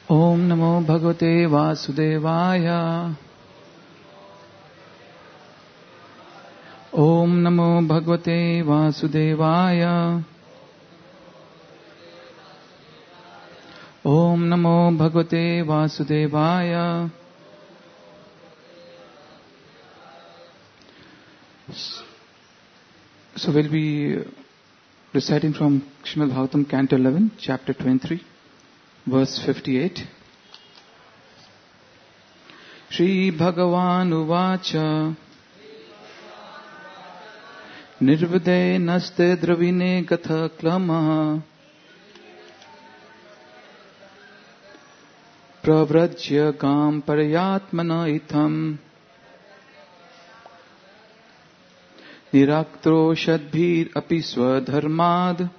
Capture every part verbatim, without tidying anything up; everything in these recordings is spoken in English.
Om Namo Bhagavate Vasudevaya. Om Namo Bhagavate Vasudevaya. Om Namo Bhagavate Vasudevaya. So we'll be reciting from Srimad Bhagavatam, Canto eleven, Chapter twenty-three, verse fifty-eight. Shri Bhagavan Uvacha Nirvide Naste Dravine Gatha Klamaha Pravrajya Gam Parayatmana Itham Niraktro Shadbhir Api Swadharmad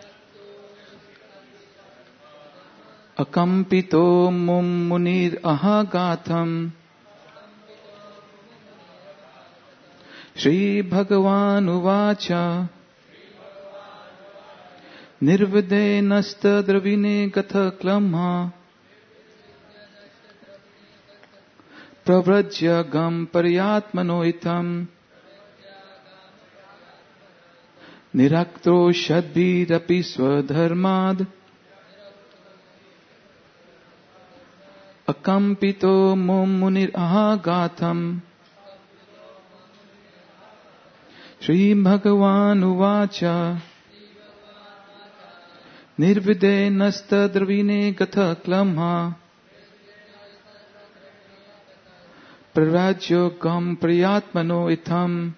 Akampito Mum Munir Ahagatham Shri Bhagavan Uvacha Nirvide Nasta Dravine Gatha Klamha Pravrajya Gam Parayatmano Itham Niraktro Shadbhir Api Swadharmad Akampito Mum Munir Ahagatham Shri Bhagavan Uvacha Nirvide Nasta Dravine Gatha Klamha Prarajyo Gam Priyatmano Itham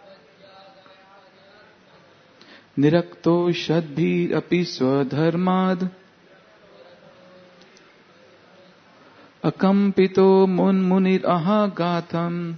Nirakto Shadbhir Api Swadharmad Akampito Mun Munir Ahagatham.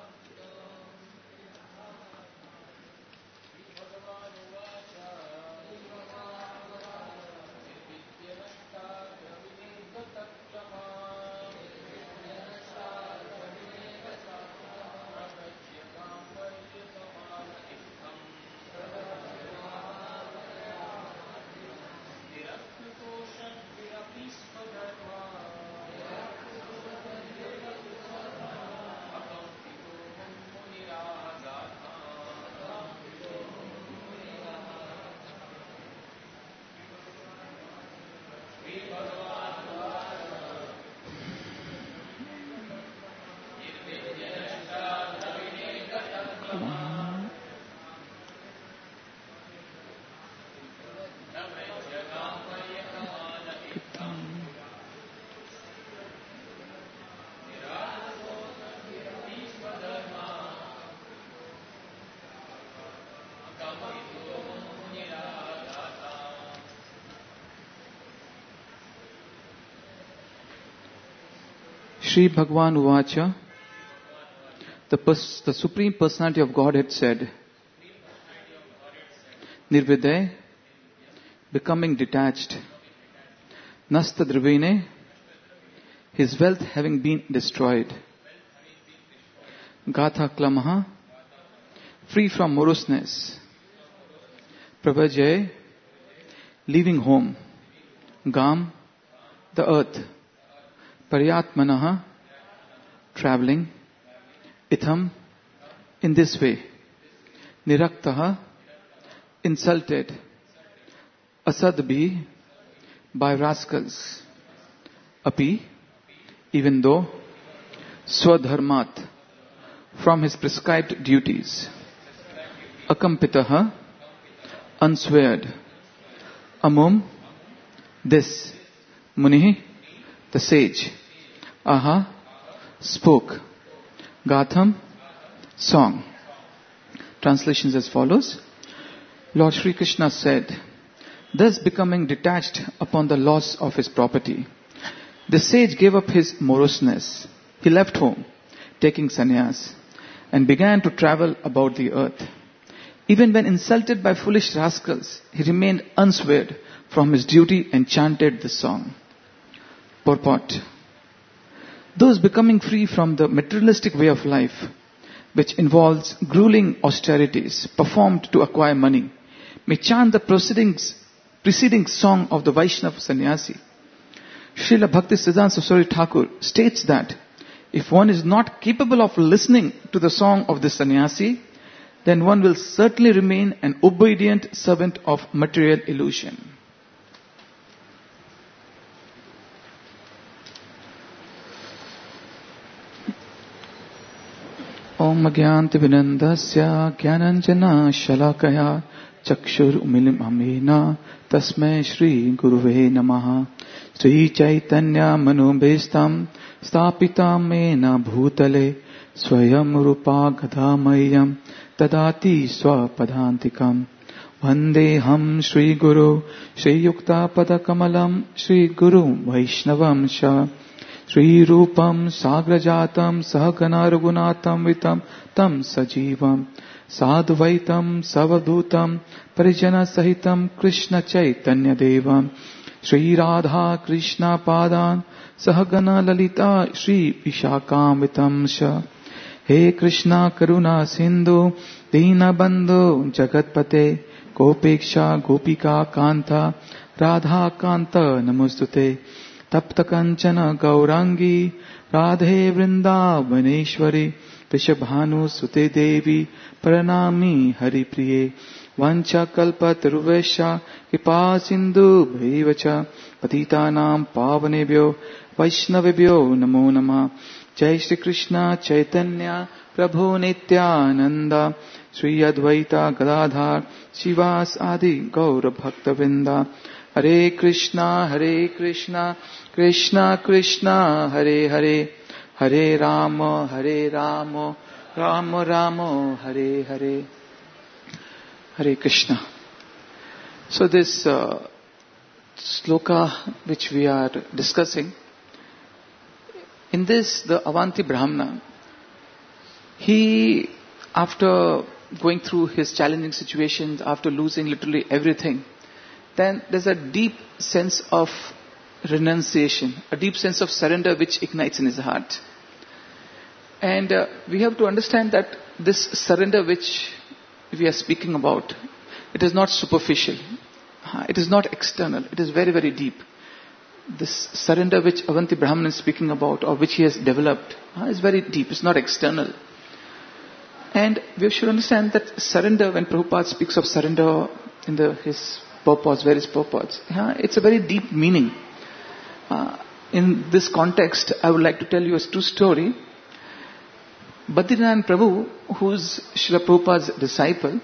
Shri Bhagavan Uvacha, the, pers- the Supreme Personality of Godhead said, Nirvide, becoming detached, Nasta Dravine, his wealth having been destroyed, Gatha Klamaha, free from moroseness, Pravajay, leaving home, Gam, the earth, Parayatmanaha, traveling, Itham, in this way, Niraktaha, insulted, Asadbhi, by rascals, Api, even though, Swadharmat, from his prescribed duties, Akampitaha, unsweared, Amum, this, Munihi, the sage, Aha, spoke, Gatham, song. Translations as follows. Lord Shri Krishna said, thus becoming detached upon the loss of his property, the sage gave up his moroseness. He left home, taking sannyas, and began to travel about the earth. Even when insulted by foolish rascals, he remained unsweared from his duty and chanted this song. Purport. Those becoming free from the materialistic way of life, which involves grueling austerities performed to acquire money, may chant the proceedings, preceding song of the Vaishnava sannyasi. Srila Bhaktisiddhanta Saraswati Thakur states that if one is not capable of listening to the song of the sannyasi, then one will certainly remain an obedient servant of material illusion. Om Agyanti Vinandasya Gyananjana Shalakaya Chakshur Umilim Amena Tasmai Shri Guruve Namaha Sri Chaitanya Manobhestam Stapitam Mena Bhutale Swayam Rupa Gadhamayam Tadati Swapadhantikam Vandeham Shri Guru Shri Yukta Padakamalam Shri Guru Vaishnavam Sha Shri Rupam Sagrajatam Sahagana Raghunatam Vitam Tam Sajivam Sadvaitam Savadutam Parijana Sahitam Krishna Chaitanya Devam Shri Radha Krishna Padan Sahagana Lalita Shri Vishakam Vitam Sha He Krishna Karuna Sindhu Dina Bandhu Jagatpate Gopeksha Gopika Kanta Radha Kanta Namostute Tapta Kanchana Gaurangi Radhe Vrindavaneshwari Vishabhanu Sute Devi Pranami Hari Priye Vancha Kalpa Taruvesha Kipa Sindhu Bhaivacha Patitanam Pavanebhyo Vaishnavebhyo Namo Nama Jai Shri Krishna Chaitanya Prabhu Nityananda Sri Advaita Gadadhar Shivas Adi Gaura Bhakta Vrinda Hare Krishna Hare Krishna Krishna Krishna Hare Hare Hare Rama Hare Rama Rama Rama Hare Hare Hare Krishna. So this uh, sloka which we are discussing, in this the Avanti Brahmana, he, after going through his challenging situations, after losing literally everything, then there's a deep sense of renunciation, a deep sense of surrender which ignites in his heart. And uh, we have to understand that this surrender which we are speaking about, it is not superficial. Uh, it is not external. It is very, very deep. This surrender which Avanti Brahman is speaking about, or which he has developed, uh, is very deep. It's not external. And we should understand that surrender, when Prabhupada speaks of surrender in the, his purports, various purports, uh, it's a very deep meaning. Uh, in this context, I would like to tell you a true story. Badrinath Prabhu, who's Srila Prabhupada's disciple,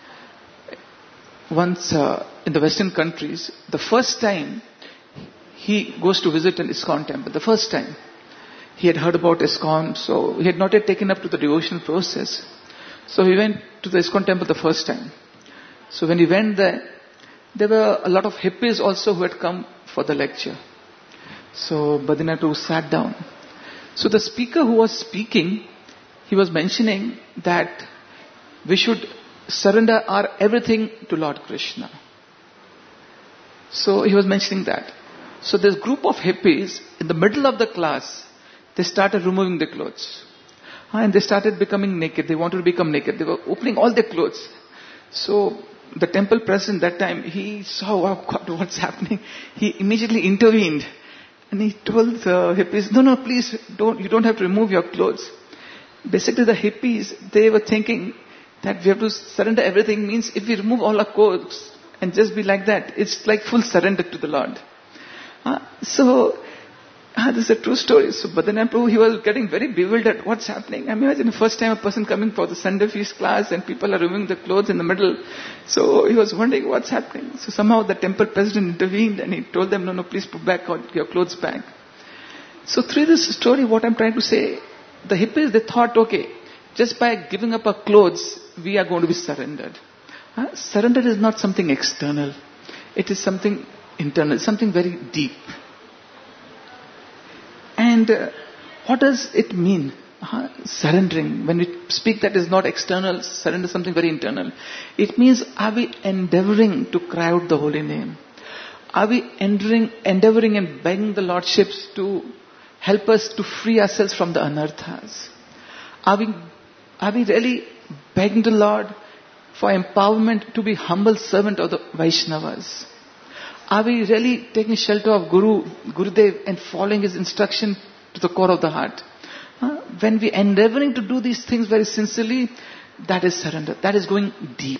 once uh, in the Western countries, the first time he goes to visit an ISKCON temple, the first time he had heard about ISKCON, so he had not yet taken up to the devotional process. So he went to the ISKCON temple the first time. So when he went there, there were a lot of hippies also who had come for the lecture. So Badrinath Prabhu sat down. So the speaker who was speaking, he was mentioning that we should surrender our everything to Lord Krishna. So he was mentioning that. So this group of hippies, in the middle of the class, they started removing their clothes. And they started becoming naked. They wanted to become naked. They were opening all their clothes. So the temple president that time, he saw, oh God, what's happening? He immediately intervened. And he told the hippies, no, no, please, don't, you don't have to remove your clothes. Basically the hippies, they were thinking that we have to surrender everything, means if we remove all our clothes and just be like that, it's like full surrender to the Lord. Uh, so, uh, this is a true story. So Badrinath Prabhu, he was getting very bewildered. What's happening? I mean, imagine the first time a person coming for the Sunday feast class and people are removing the clothes in the middle. So he was wondering what's happening. So somehow the temple president intervened and he told them, no, no, please put back your clothes back. So through this story, what I'm trying to say, the hippies, they thought, okay, just by giving up our clothes, we are going to be surrendered. Huh? Surrender is not something external. It is something internal, something very deep. And uh, what does it mean? Uh, surrendering. When we speak that is not external, surrender is something very internal. It means, are we endeavoring to cry out the holy name? Are we endeavoring, endeavoring and begging the Lordships to help us to free ourselves from the anarthas? Are we, are we really begging the Lord for empowerment to be humble servant of the Vaishnavas? Are we really taking shelter of Guru, Gurudev and following his instruction to the core of the heart? Uh, when we are endeavoring to do these things very sincerely, that is surrender. That is going deep.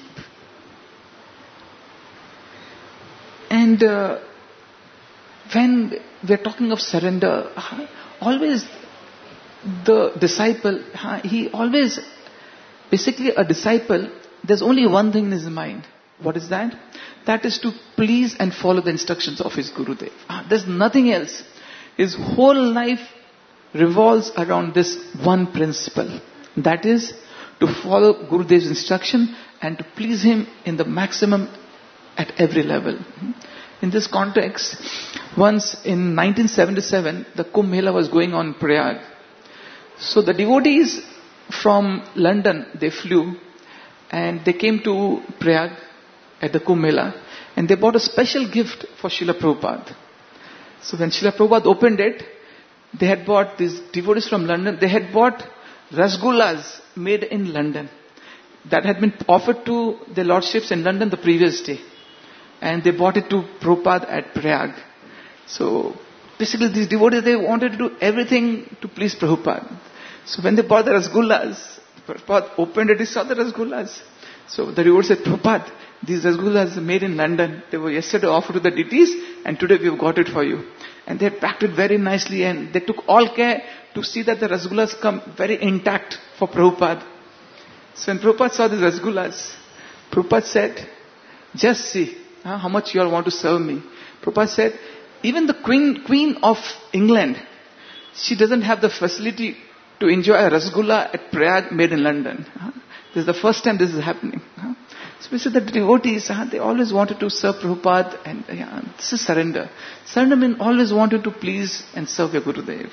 And uh, when we are talking of surrender, uh, always the disciple, uh, he always, basically a disciple, there's only one thing in his mind. What is that? That is to please and follow the instructions of his Gurudev. Uh, there's nothing else. His whole life revolves around this one principle. That is to follow Gurudev's instruction and to please him in the maximum at every level. In this context, once in nineteen seventy-seven, the Kumbh Mela was going on in Prayag. So the devotees from London, they flew and they came to Prayag at the Kumbh Mela and they bought a special gift for Srila Prabhupada. So when Srila Prabhupada opened it, they had bought, these devotees from London, they had bought rasgullas made in London that had been offered to the lordships in London the previous day. And they bought it to Prabhupada at Prayag. So basically these devotees, they wanted to do everything to please Prabhupada. So when they bought the rasgullas, Prabhupada opened it, he saw the rasgullas. So the devotees said, Prabhupada, these rasgullas are made in London. They were yesterday offered to the deities and today we have got it for you. And they had packed it very nicely and they took all care to see that the rasgullas come very intact for Prabhupada. So when Prabhupada saw these rasgullas, Prabhupada said, just see uh, how much you all want to serve me. Prabhupada said, even the Queen, Queen of England, she doesn't have the facility to enjoy a rasgulla at Prayag made in London. Uh, this is the first time this is happening. Uh, so we said that the devotees, uh, they always wanted to serve Prabhupada and uh, this is surrender. Surrender means always wanted to please and serve your Gurudev.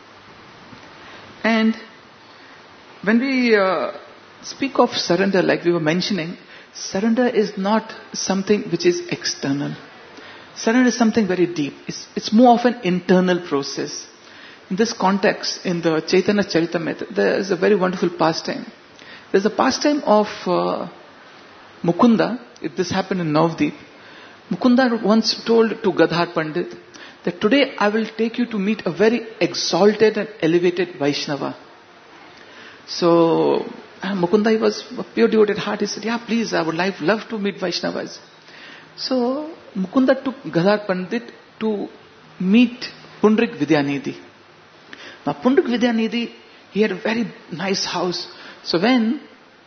And when we uh, speak of surrender, like we were mentioning, surrender is not something which is external. Surrender is something very deep. It's, it's more of an internal process. In this context, in the Chaitanya Charitamrita, there is a very wonderful pastime. There's a pastime of uh, Mukunda. If this happened in Navdeep, Mukunda once told to Gadhar Pandit that today I will take you to meet a very exalted and elevated Vaishnava. So uh, Mukunda, he was a pure devoted heart. He said, yeah, please, I would like, love to meet Vaishnavas. So Mukunda took Gadhar Pandit to meet Pundrik Vidyanidhi. Now Pundrik Vidyanidhi, he had a very nice house. So when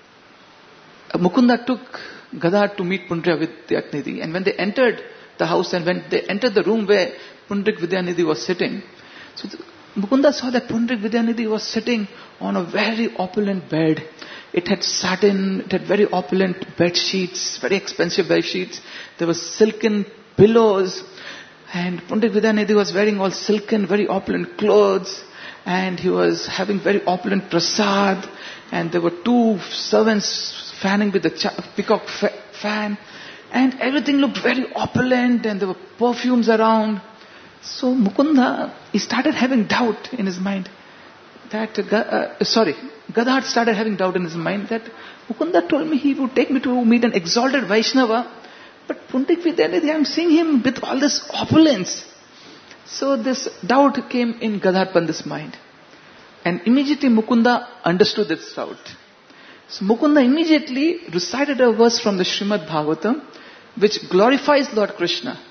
Mukunda took Gadhar to meet Pundrik Vidyanidhi, and when they entered the house and when they entered the room where Pundrik Vidyanidhi was sitting, so the, Mukunda saw that Pundrik Vidyanidhi was sitting on a very opulent bed. It had satin, it had very opulent bed sheets, very expensive bed sheets. There were silken pillows. And Pundrik Vidyanidhi was wearing all silken, very opulent clothes. And he was having very opulent prasad. And there were two servants fanning with the cha- peacock fa- fan. And everything looked very opulent and there were perfumes around. So Mukunda, he started having doubt in his mind. That, uh, sorry, Gadhar started having doubt in his mind that Mukunda told me he would take me to meet an exalted Vaishnava. But Pundrik Vidyanidhi, I'm seeing him with all this opulence. So this doubt came in Gadhar Pandit's mind. And immediately Mukunda understood this doubt. So Mukunda immediately recited a verse from the Srimad Bhagavatam, which glorifies Lord Krishna.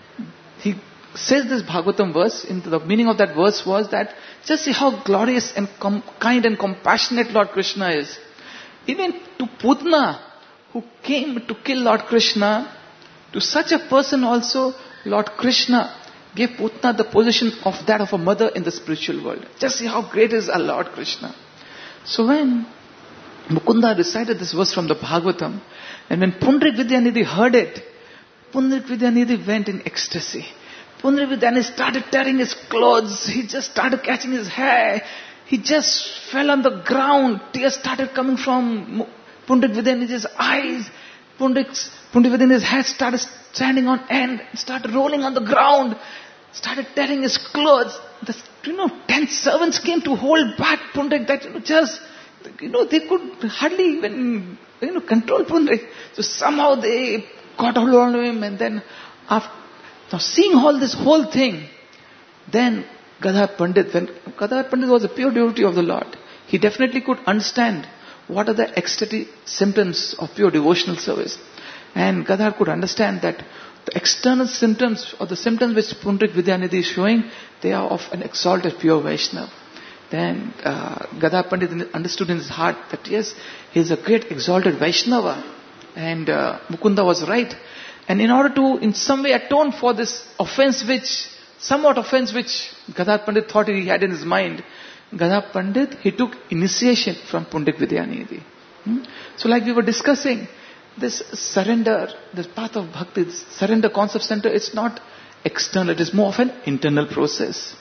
He says this Bhagavatam verse, and the meaning of that verse was that just see how glorious and com- kind and compassionate Lord Krishna is. Even to Putna, who came to kill Lord Krishna, to such a person also, Lord Krishna gave Putna the position of that of a mother in the spiritual world. Just see how great is our Lord Krishna. So when Mukunda recited this verse from the Bhagavatam, and when Pundrik Vidyanidhi heard it, Pundrik Vidyanidhi went in ecstasy. Pundrik Vidyanidhi started tearing his clothes. He just started catching his hair. He just fell on the ground. Tears started coming from Pundrik Vidyanidhi's eyes. Pundrik Vidyanidhi's head started standing on end, started rolling on the ground, started tearing his clothes. The, you know, ten servants came to hold back Pundrik, that, you know, just, you know, they could hardly even, you know, control Pundrik. So somehow they got hold of him, and then after, Now seeing all this whole thing, then Gadadhar Pandit, when Gadadhar Pandit was a pure devotee of the Lord, he definitely could understand what are the ecstatic symptoms of pure devotional service. And Gadadhar could understand that the external symptoms or the symptoms which Pundarik Vidyanidhi is showing, they are of an exalted pure Vaishnava. Then uh, Gadadhar Pandit understood in his heart that yes, he is a great exalted Vaishnava. And uh, Mukunda was right. And in order to in some way atone for this offense which, somewhat offense which Gadadhar Pandit thought he had in his mind, Gadadhar Pandit, he took initiation from Pundarik Vidyanidhi. Hmm? So like we were discussing, this surrender, this path of bhakti, this surrender concept center, it's not external, it is more of an internal process.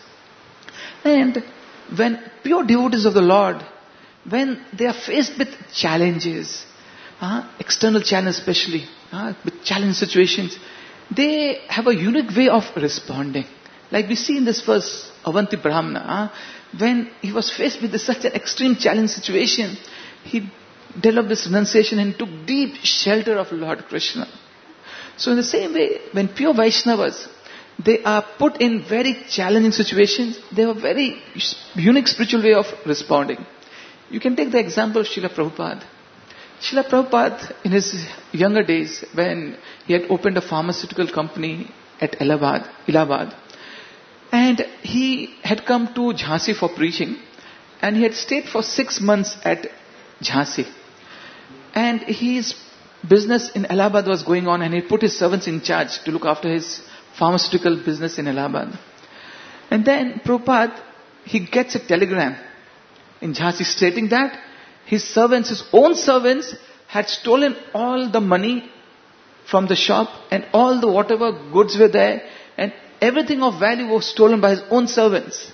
And when pure devotees of the Lord, when they are faced with challenges, uh, external challenge especially, uh, with challenge situations, they have a unique way of responding. Like we see in this verse, Avanti Brahmana, uh, when he was faced with this, such an extreme challenge situation, he developed this renunciation and took deep shelter of Lord Krishna. So in the same way, when pure Vaishnavas, they are put in very challenging situations, they have a very unique spiritual way of responding. You can take the example of Srila Prabhupada. Srila Prabhupada, in his younger days, when he had opened a pharmaceutical company at Allahabad, Allahabad, and he had come to Jhansi for preaching, and he had stayed for six months at Jhansi. And his business in Allahabad was going on, and he put his servants in charge to look after his pharmaceutical business in Allahabad. And then Prabhupada, he gets a telegram in Jhansi stating that his servants, his own servants, had stolen all the money from the shop, and all the whatever goods were there, and everything of value was stolen by his own servants.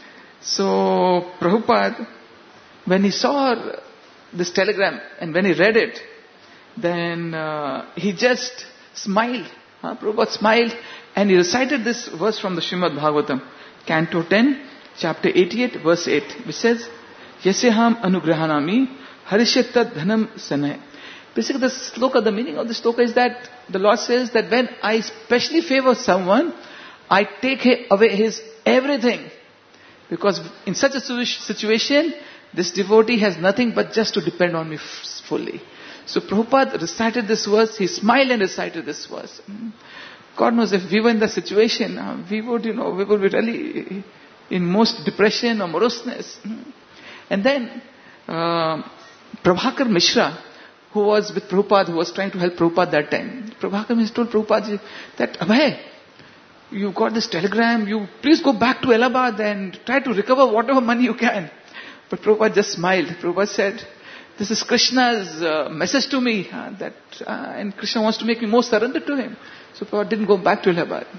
So Prabhupada, when he saw this telegram and when he read it, then uh, he just smiled. Huh? Prabhupada smiled and he recited this verse from the Srimad Bhagavatam, Canto ten, chapter eighty-eight, verse eight, which says, Yasyaham anugrahanami harishyatad dhanam sanay. Basically the sloka, the meaning of the sloka is that the Lord says that when I specially favor someone, I take away his everything. Because in such a situation, this devotee has nothing but just to depend on me fully. So Prabhupada recited this verse, he smiled and recited this verse. God knows if we were in that situation, uh, we would, you know, we would be really in most depression or moroseness. And then, uh, Prabhakar Mishra, who was with Prabhupada, who was trying to help Prabhupada that time, Prabhakar Mishra told Prabhupada that, Abhay, you got this telegram, you please go back to Allahabad and try to recover whatever money you can. But Prabhupada just smiled. Prabhupada said, this is Krishna's uh, message to me, uh, that uh, and Krishna wants to make me more surrendered to him. So Prabhupada didn't go back to Allahabad.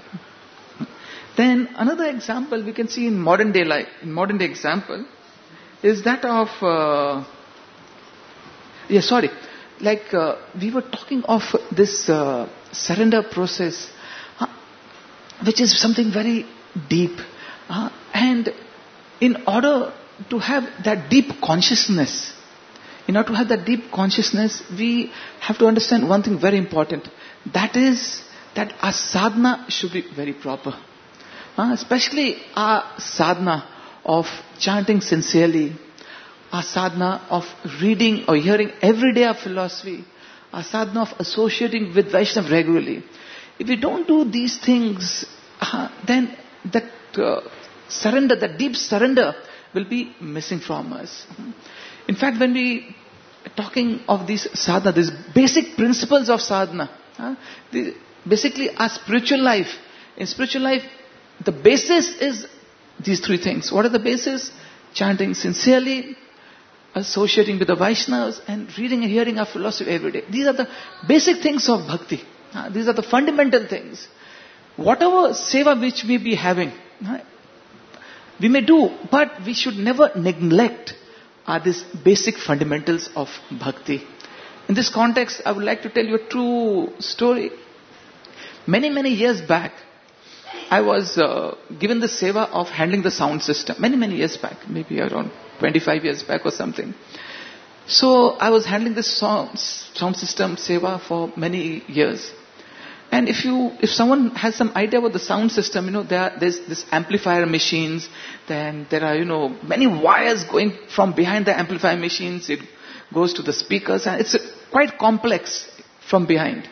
Then another example we can see in modern day life, in modern day example, is that of, uh, yeah, sorry, like uh, we were talking of this uh, surrender process, uh, which is something very deep. Uh, and in order to have that deep consciousness, in order to have that deep consciousness, we have to understand one thing very important. That is that our sadhana should be very proper. Uh, especially our sadhana of chanting sincerely, our sadhana of reading or hearing every day our philosophy, our sadhana of associating with Vaishnava regularly. If we don't do these things, uh, then that uh, surrender, that deep surrender will be missing from us. In fact, when we are talking of these sadhana, these basic principles of sadhana, uh, the, basically our spiritual life, in spiritual life, the basis is these three things. What are the basis? Chanting sincerely, associating with the Vaishnavas, and reading and hearing our philosophy every day. These are the basic things of bhakti. Uh, these are the fundamental things. Whatever seva which we be having, uh, we may do, but we should never neglect are these basic fundamentals of bhakti. In this context, I would like to tell you a true story. Many, many years back, I was uh, given the seva of handling the sound system. Many, many years back, maybe around twenty-five years back or something. So I was handling this sound, sound system seva for many years. And if you, if someone has some idea about the sound system, you know, there are, there's this amplifier machines, then there are, you know, many wires going from behind the amplifier machines, it goes to the speakers, and it's quite complex from behind.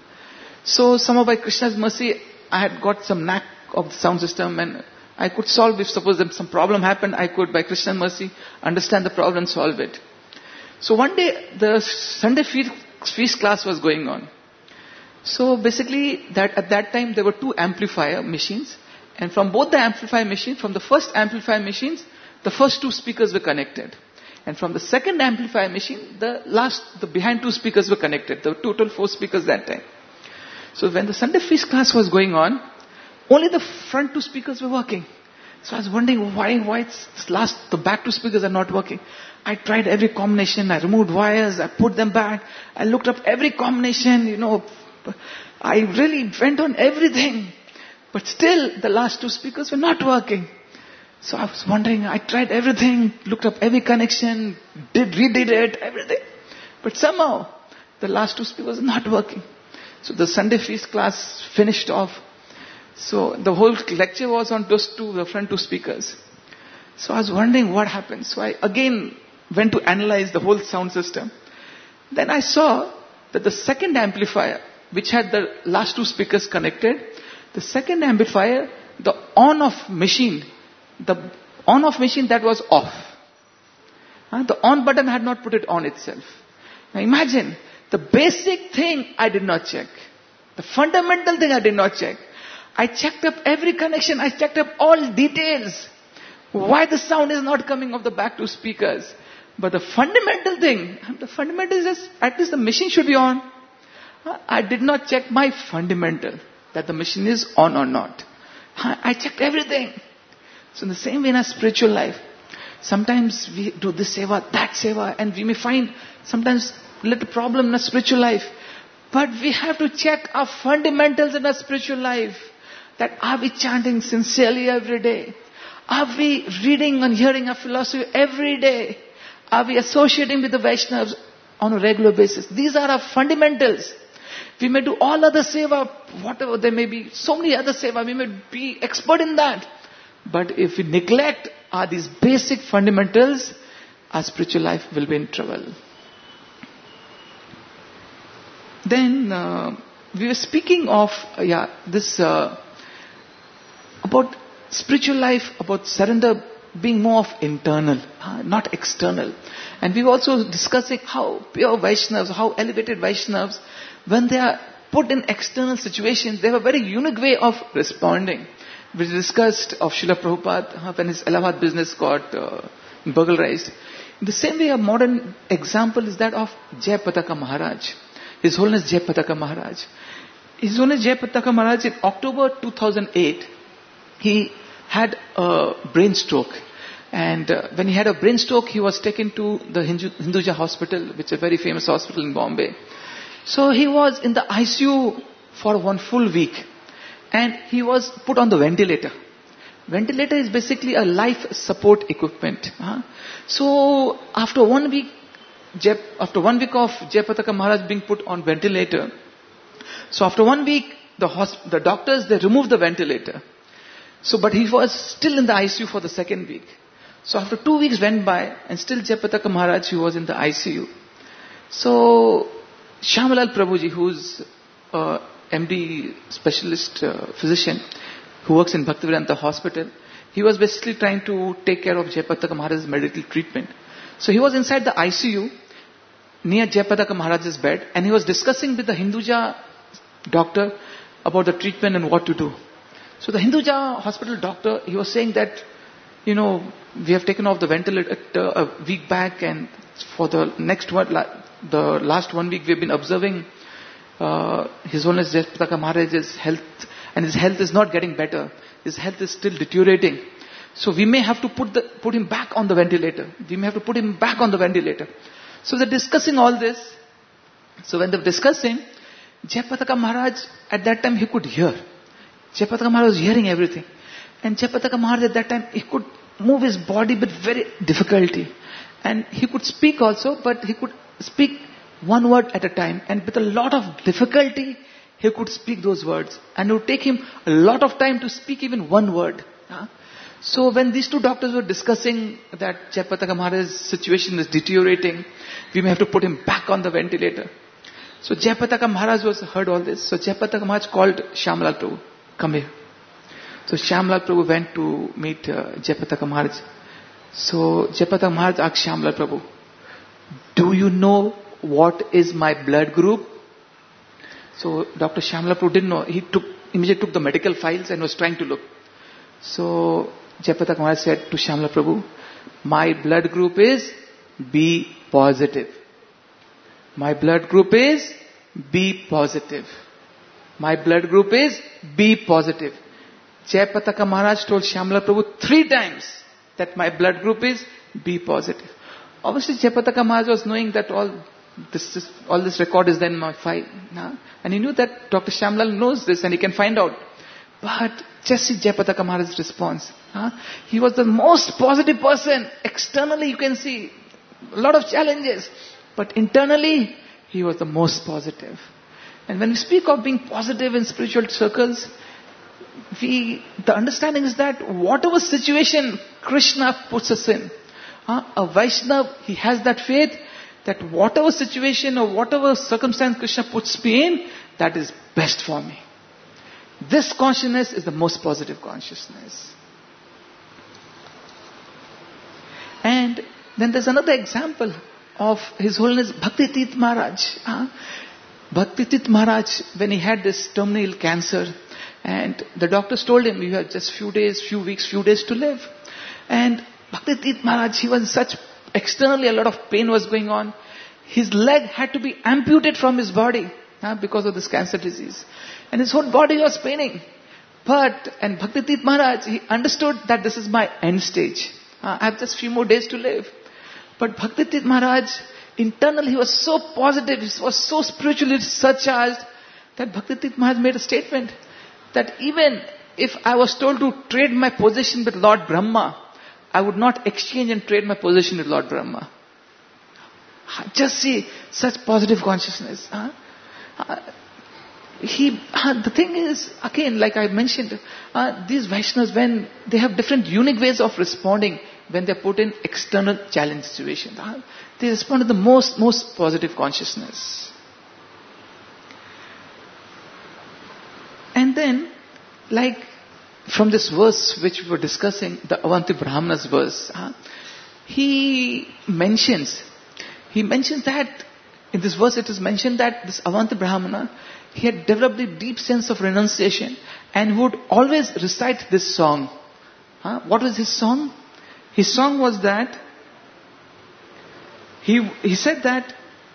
So somehow by Krishna's mercy, I had got some knack of the sound system, and I could solve, if suppose some problem happened, I could, by Krishna's mercy, understand the problem and solve it. So one day, the Sunday feast class was going on. So basically, that at that time there were two amplifier machines, and from both the amplifier machines, from the first amplifier machines, the first two speakers were connected, and from the second amplifier machine, the last, the behind two speakers were connected. There were total four speakers that time. So when the Sunday feast class was going on, only the front two speakers were working. So I was wondering why, why it's last, the back two speakers are not working. I tried every combination. I removed wires. I put them back. I looked up every combination, you know. I really went on everything. But still, the last two speakers were not working. So I was wondering, I tried everything, looked up every connection, did, redid it, everything. But somehow, the last two speakers were not working. So the Sunday feast class finished off. So the whole lecture was on those two, the front two speakers. So I was wondering what happened. So I again went to analyze the whole sound system. Then I saw that the second amplifier, which had the last two speakers connected, the second amplifier, the on-off machine, the on-off machine that was off. Uh, the on button had not put it on itself. Now imagine, the basic thing I did not check. The fundamental thing I did not check. I checked up every connection. I checked up all details. Why the sound is not coming off the back two speakers. But the fundamental thing, the fundamental is just, at least the machine should be on. I did not check my fundamental, that the machine is on or not. I checked everything. So in the same way in our spiritual life, sometimes we do this seva, that seva, and we may find sometimes little problem in our spiritual life. But we have to check our fundamentals in our spiritual life. That are we chanting sincerely every day? Are we reading and hearing our philosophy every day? Are we associating with the Vaishnavas on a regular basis? These are our fundamentals. We may do all other seva, whatever there may be, so many other seva, we may be expert in that. But if we neglect our these basic fundamentals, our spiritual life will be in trouble. Then uh, we were speaking of, uh, yeah, this, uh, about spiritual life, about surrender being more of internal, uh, not external. And we were also discussing how pure Vaishnavas, how elevated Vaishnavas, when they are put in external situations, they have a very unique way of responding. We discussed of Srila Prabhupada, when his Allahabad business got uh, burglarized. In the same way, a modern example is that of Jayapataka Maharaj. His Holiness Jayapataka Maharaj. His Holiness Jayapataka Maharaj, in October two thousand eight, he had a brain stroke. And uh, when he had a brain stroke, he was taken to the Hindu, Hinduja hospital, which is a very famous hospital in Bombay. So he was in the I C U for one full week. And he was put on the ventilator. Ventilator is basically a life support equipment. Huh? So after one week, Jep, after one week of Jayapataka Maharaj being put on ventilator, so after one week, the, hosp- the doctors, they removed the ventilator. So, but he was still in the I C U for the second week. So after two weeks went by, and still Jayapataka Maharaj, he was in the I C U. So, Shyamalal Prabhuji, who's uh, M D specialist uh, physician, who works in Bhaktivedanta hospital, he was basically trying to take care of Jayapataka Maharaj's medical treatment. So he was inside the I C U, near Jayapataka Maharaj's bed, and he was discussing with the Hinduja doctor about the treatment and what to do. So the Hinduja hospital doctor, he was saying that, you know, we have taken off the ventilator a week back, and for the next one, the last one week, we've been observing uh, His Holiness Jayapataka Maharaj's health, and his health is not getting better. His health is still deteriorating. So we may have to put the put him back on the ventilator. We may have to put him back on the ventilator. So they're discussing all this. So when they're discussing, Jayapataka Maharaj, at that time he could hear. Jayapataka Maharaj was hearing everything. And Jayapataka Maharaj at that time, he could move his body with very difficulty. And he could speak also, but he could speak one word at a time. And with a lot of difficulty, he could speak those words. And it would take him a lot of time to speak even one word. Huh? So when these two doctors were discussing that Jayapataka Maharaj's situation is deteriorating, we may have to put him back on the ventilator. So Jayapataka Maharaj was heard all this. So Jayapataka Maharaj called Shyamlal Prabhu, come here. So Shyamlal Prabhu went to meet uh, Jayapataka Maharaj. So Jayapataka Maharaj asked Shyamlal Prabhu, do you know what is my blood group? So Doctor Shyamlal Prabhu didn't know. He took immediately took the medical files and was trying to look. So Jayapataka Maharaj said to Shyamlal Prabhu, my blood group is B positive. My blood group is B positive. My blood group is B positive. Jayapataka Maharaj told Shyamlal Prabhu three times that my blood group is B positive. Obviously Jayapataka Maharaj was knowing that all this is, all this record is then my file. Nah? And he knew that Doctor Shyamlal knows this and he can find out. But just see Jayapataka Maharaj's response. Huh? He was the most positive person. Externally you can see a lot of challenges. But internally, he was the most positive. And when we speak of being positive in spiritual circles, we, the understanding is that whatever situation Krishna puts us in, huh, a Vaishnava, he has that faith that whatever situation or whatever circumstance Krishna puts me in, that is best for me. This consciousness is the most positive consciousness. And then there's another example of His Holiness Bhakti Tirth Maharaj. Uh, Bhakti Tirth Maharaj, when he had this terminal cancer, and the doctors told him, you have just few days, few weeks, few days to live. And Bhakti Tirth Maharaj, he was in such, externally a lot of pain was going on. His leg had to be amputated from his body uh, because of this cancer disease. And his whole body was paining. But, and Bhakti Tirth Maharaj, he understood that this is my end stage. Uh, I have just few more days to live. But Bhakti Tirth Maharaj, internally he was so positive, he was so spiritually surcharged, that Bhakti Tirth Maharaj made a statement that even if I was told to trade my position with Lord Brahma, I would not exchange and trade my position with Lord Brahma. Just see such positive consciousness. Huh? Uh, he, uh, the thing is, again, like I mentioned, uh, these Vaishnavas, when they have different unique ways of responding, when they are put in external challenge situations, uh, they respond to the most, most positive consciousness. And then, like from this verse which we were discussing, the Avanti Brahmana's verse, uh, he mentions, he mentions that, in this verse it is mentioned that this Avanti Brahmana, he had developed a deep sense of renunciation and would always recite this song. Huh? What was his song? His song was that, he, he said that,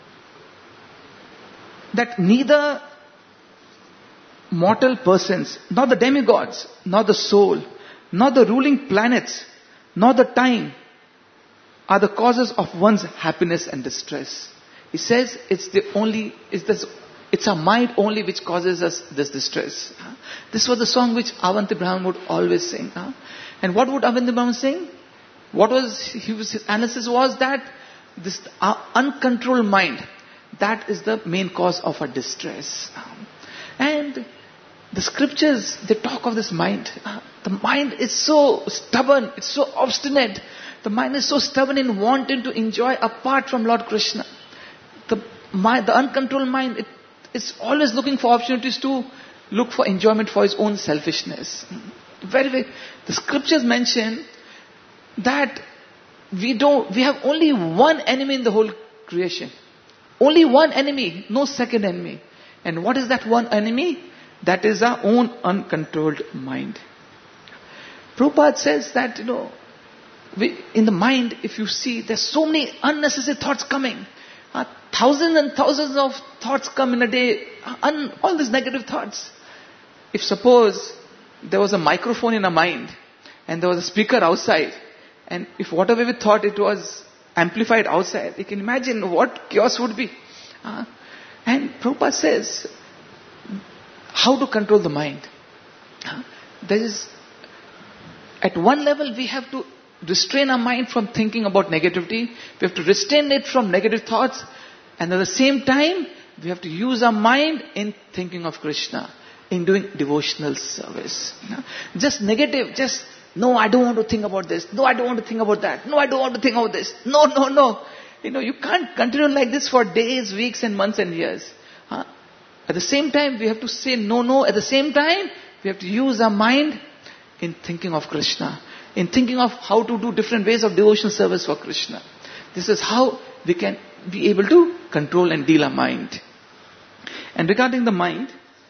that neither mortal persons, nor the demigods, nor the soul, nor the ruling planets, nor the time are the causes of one's happiness and distress. He says it's the only, it's this, it's our mind only which causes us this distress. This was the song which Avanti Brahman would always sing. And what would Avanti Brahman sing? What was, he was, his analysis was that this uh, uncontrolled mind, that is the main cause of our distress. And the scriptures, they talk of this mind. The mind is so stubborn, it's so obstinate. The mind is so stubborn in wanting to enjoy apart from Lord Krishna. The mind, the uncontrolled mind, it is always looking for opportunities to look for enjoyment for its own selfishness. Very, very, the scriptures mention that we don't, we have only one enemy in the whole creation. Only one enemy, no second enemy. And what is that one enemy? That is our own uncontrolled mind. Prabhupada says that, you know, we, in the mind, if you see, there's so many unnecessary thoughts coming. Uh, thousands and thousands of thoughts come in a day. Un, all these negative thoughts. If suppose there was a microphone in a mind and there was a speaker outside, and if whatever we thought it was amplified outside, you can imagine what chaos would be. Uh, and Prabhupada says, how to control the mind? Uh, there is, at one level we have to restrain our mind from thinking about negativity. We have to restrain it from negative thoughts. And at the same time, we have to use our mind in thinking of Krishna, in doing devotional service. You know? Just negative, just, no, I don't want to think about this. No, I don't want to think about that. No, I don't want to think about this. No, no, no. You know, you can't continue like this for days, weeks and months and years. Huh? At the same time, we have to say no, no. At the same time, we have to use our mind in thinking of Krishna, in thinking of how to do different ways of devotional service for Krishna. This is how we can be able to control and deal our mind. And regarding the mind,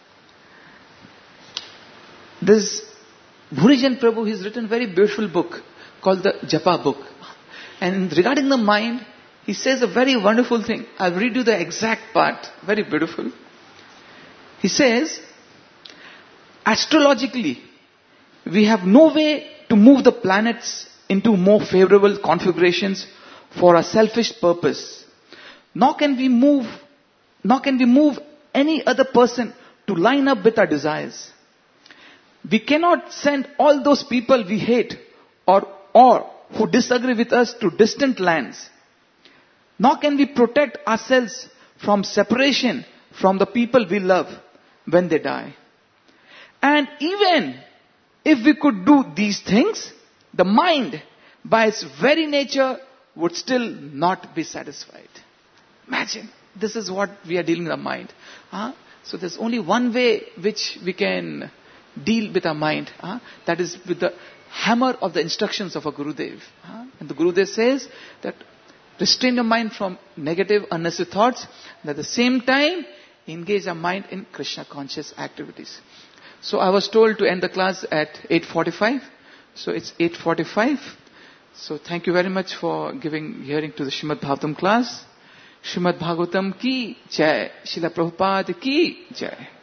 this Bhurijan Prabhu, he's written a very beautiful book called the Japa book. And regarding the mind, he says a very wonderful thing. I'll read you the exact part. Very beautiful. He says, astrologically, we have no way to move the planets into more favorable configurations for a selfish purpose. Nor can we move, nor can we move any other person to line up with our desires. We cannot send all those people we hate or, or who disagree with us to distant lands. Nor can we protect ourselves from separation from the people we love when they die. And even if we could do these things, the mind, by its very nature, would still not be satisfied. Imagine, this is what we are dealing with our mind. Huh? So there's only one way which we can deal with our mind. Huh? That is with the hammer of the instructions of a Gurudev. Huh? And the Gurudev says that restrain your mind from negative, unnecessary thoughts, and at the same time, engage our mind in Krishna conscious activities. So I was told to end the class at eight forty-five. So it's eight forty-five. So thank you very much for giving hearing to the Srimad Bhagavatam class. Srimad Bhagavatam ki jai. Srila Prabhupada ki jai.